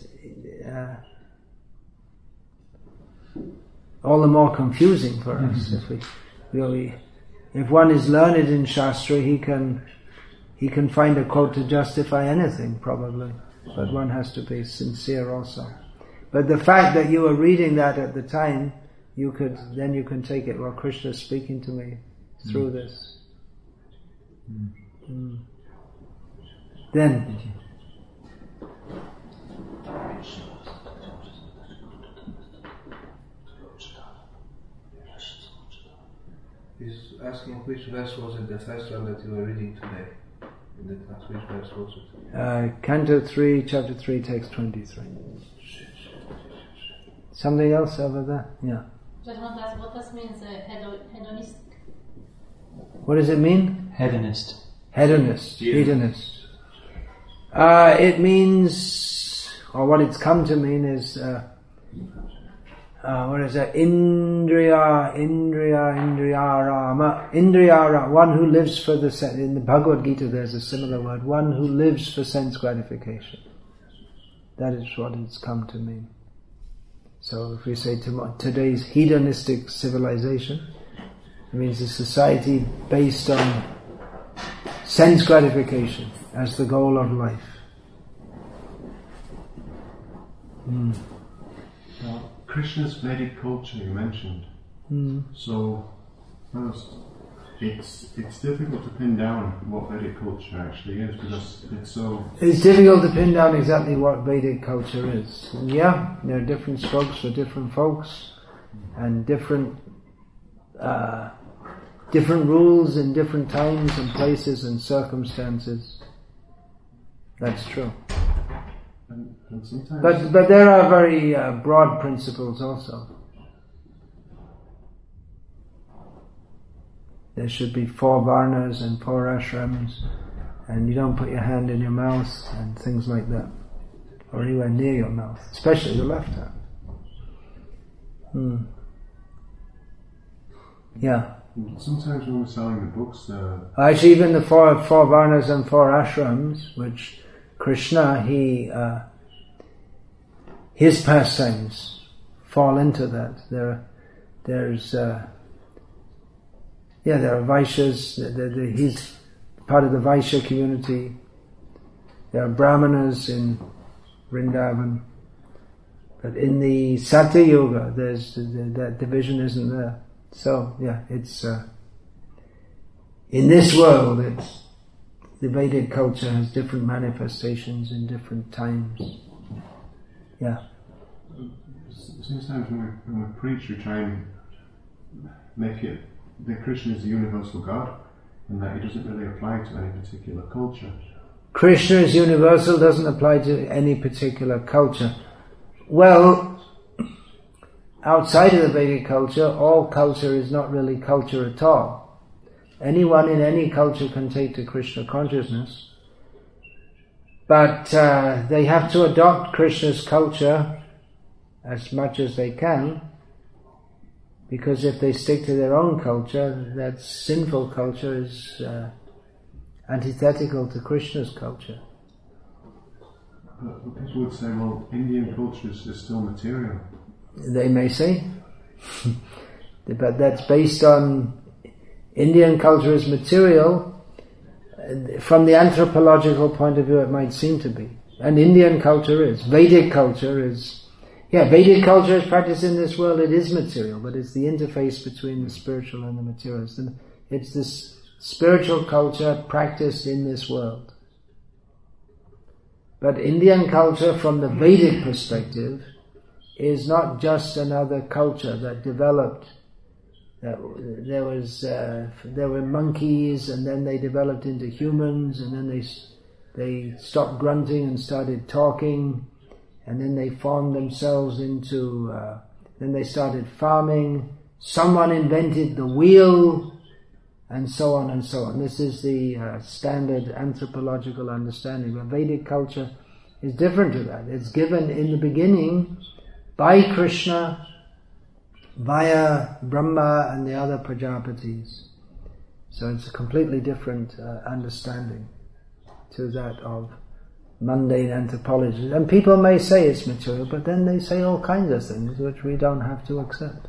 all the more confusing for us. If one is learned in Shastra, he can find a quote to justify anything, probably. But one has to be sincere also. But the fact that you were reading that at the time, you can take it, well, Krishna is speaking to me through this. Then, he's asking which verse was it, the first one that you were reading today? In the class, which verse was it? Canto 3, chapter 3, text 23. Something else over there? Yeah. Just want to ask, what does mean hedonist? What does it mean? Hedonist. Hedonist. It means, or what it's come to mean is, what is that? Indriyara, one who lives for the sense. In the Bhagavad Gita there's a similar word, one who lives for sense gratification. That is what it's come to mean. So if we say today's hedonistic civilization, it means a society based on sense gratification as the goal of life. Now, Krishna's Vedic culture you mentioned. So, first, it's difficult to pin down what Vedic culture actually is because it's so... It's difficult to pin down exactly what Vedic culture is. And yeah, there are different strokes for different folks and different rules in different times and places and circumstances. That's true. And sometimes... But there are very broad principles also. There should be 4 varnas and 4 ashrams, and you don't put your hand in your mouth and things like that, or anywhere near your mouth, especially the left hand. Yeah. Sometimes when we're selling the books, actually, even the 4 varnas and 4 ashrams, which Krishna, his pastimes fall into that. There are Vaishyas, he's part of the Vaishya community. There are Brahmanas in Vrindavan. But in the Satya Yuga, that division isn't there. So, yeah, it's, in this world, the Vedic culture has different manifestations in different times. Yeah. Sometimes when we preach, we try and make it that Krishna is the universal God and that he doesn't really apply to any particular culture. Krishna is universal, doesn't apply to any particular culture. Well, outside of the Vedic culture, all culture is not really culture at all. Anyone in any culture can take to Krishna consciousness, but they have to adopt Krishna's culture as much as they can, because if they stick to their own culture, that sinful culture is antithetical to Krishna's culture. But people would say, well, Indian culture is still material. They may say, but that's based on Indian culture is material. From the anthropological point of view, it might seem to be. And Indian culture is. Vedic culture is. Yeah, Vedic culture is practiced in this world, it is material, but it's the interface between the spiritual and the material. It's this spiritual culture practiced in this world. But Indian culture, from the Vedic perspective, is not just another culture that developed. There were monkeys, and then they developed into humans, and then they stopped grunting and started talking. And then they formed themselves into, then they started farming, someone invented the wheel, and so on and so on. This is the standard anthropological understanding. But Vedic culture is different to that. It's given in the beginning by Krishna, via Brahma and the other Prajapatis. So it's a completely different understanding to that of mundane anthropology. And people may say it's material, but then they say all kinds of things which we don't have to accept.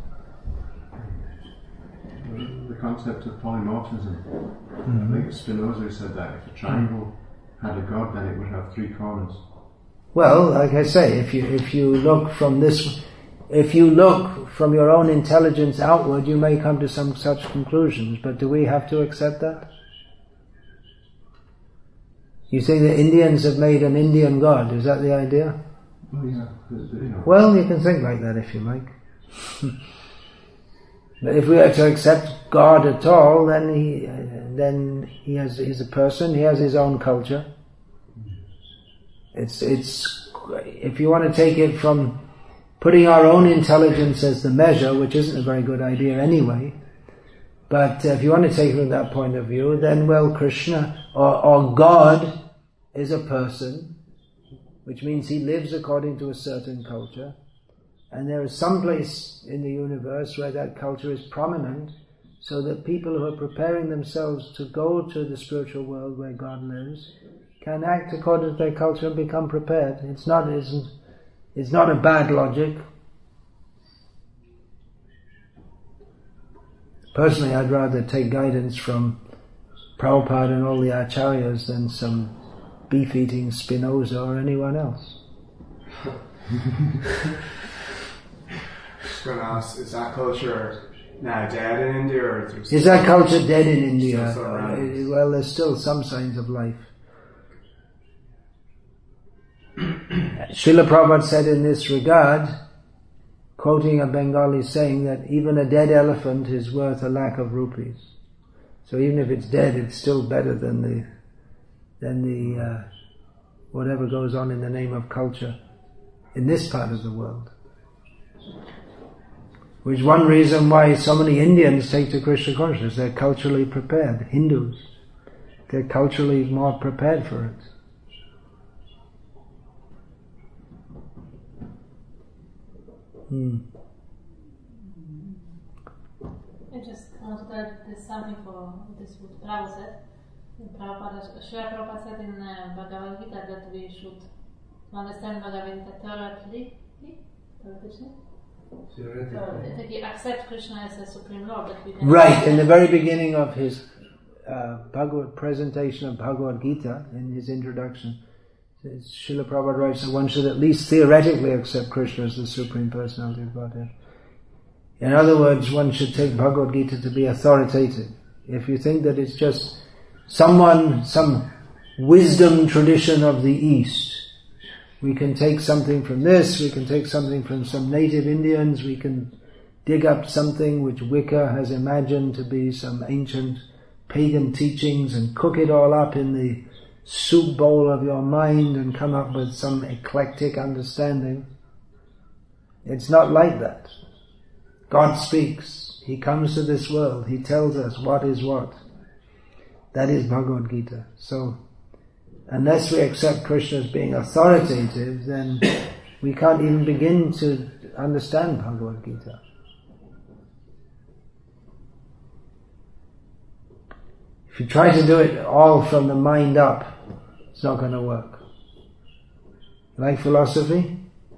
The concept of polymorphism. I think Spinoza said that if a triangle had a god, then it would have 3 corners. Well, like I say, if you look from your own intelligence outward, you may come to some such conclusions, but do we have to accept that? You think the Indians have made an Indian god, is that the idea? Oh yeah. Well, you can think like that if you like. But if we are to accept God at all, then he's a person, he has his own culture. It's if you want to take it from putting our own intelligence as the measure, which isn't a very good idea anyway, but if you want to take it from that point of view, then well, Krishna or God is a person, which means he lives according to a certain culture, and there is some place in the universe where that culture is prominent, so that people who are preparing themselves to go to the spiritual world where God lives can act according to their culture and become prepared. It's not a bad logic. Personally, I'd rather take guidance from Prabhupada and all the acharyas than some beef-eating Spinoza or anyone else. Just going to ask, is that culture now dead in India, or is that culture dead in India? Well, there's still some signs of life. Srila Prabhupada said in this regard, quoting a Bengali saying, that even a dead elephant is worth 1,00,000 of rupees. So even if it's dead, it's still better than the whatever goes on in the name of culture in this part of the world. Which is one reason why so many Indians take to Krishna consciousness. They're culturally prepared. Hindus, they're culturally more prepared for it. I just want to tell this something for this what Prabhupada said. Srila Prabhupada said in Bhagavad Gita that we should understand Bhagavad Gita theoretically accept Krishna as a Supreme Lord. That we can right, in the very beginning of his presentation of Bhagavad Gita, in his introduction, Srila Prabhupada writes that one should at least theoretically accept Krishna as the Supreme Personality of Godhead. In other words, one should take Bhagavad Gita to be authoritative. If you think that it's just some wisdom tradition of the East, we can take something from this, we can take something from some native Indians, we can dig up something which Wicca has imagined to be some ancient pagan teachings and cook it all up in the soup bowl of your mind and come up with some eclectic understanding. It's not like that. God speaks. He comes to this world. He tells us what is what. That is Bhagavad Gita. So, unless we accept Krishna as being authoritative, then we can't even begin to understand Bhagavad Gita. If you try to do it all from the mind up, it's not going to work. Like philosophy?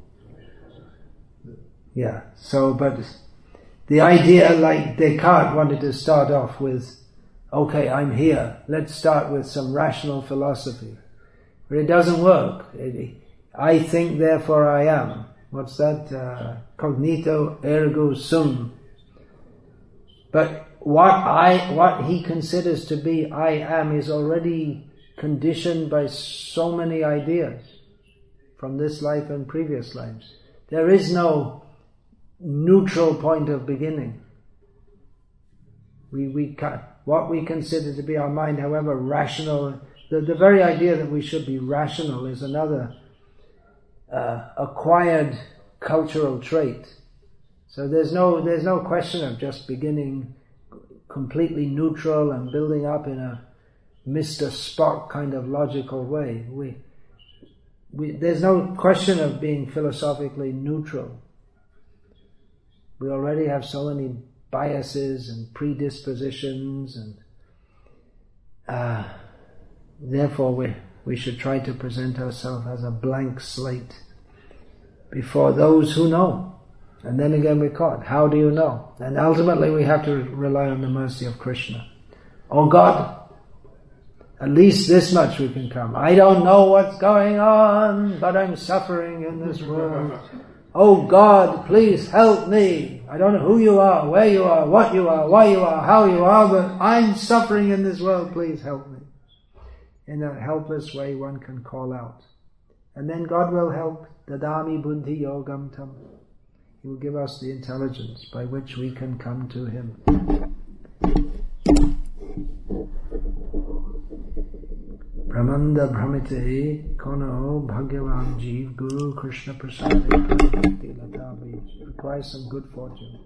Yeah. So, but the idea, like Descartes wanted to start off with, okay, I'm here, let's start with some rational philosophy. But it doesn't work. I think, therefore I am. What's that? Cognito ergo sum. But what he considers to be I am is already conditioned by so many ideas from this life and previous lives. There is no neutral point of beginning. What we consider to be our mind, however rational, the very idea that we should be rational is another acquired cultural trait. So there's no question of just beginning completely neutral and building up in a Mr. Spock kind of logical way. There's no question of being philosophically neutral. We already have so many biases and predispositions, and therefore we should try to present ourselves as a blank slate before those who know. And then again we're caught. How do you know? And ultimately we have to rely on the mercy of Krishna. Oh God, at least this much we can come. I don't know what's going on, but I'm suffering in this world. Oh God, please help me. I don't know who you are, where you are, what you are, why you are, how you are, but I'm suffering in this world. Please help me. In a helpless way one can call out. And then God will help. Dadami buddhi yogam tam. He will give us the intelligence by which we can come to Him. Brahmanda Brahmite Kono Bhagavan Jeev Guru Krishna Prasad. It requires some good fortune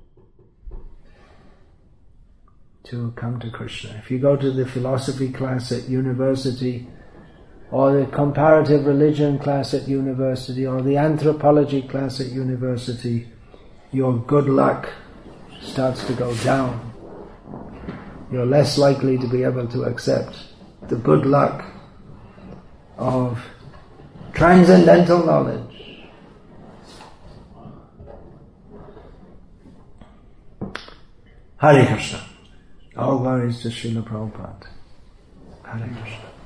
to come to Krishna. If you go to the philosophy class at university, or the comparative religion class at university, or the anthropology class at university, your good luck starts to go down. You're less likely to be able to accept the good luck of transcendental knowledge. Hare Krishna. All glories to Srila Prabhupada. Hare Krishna.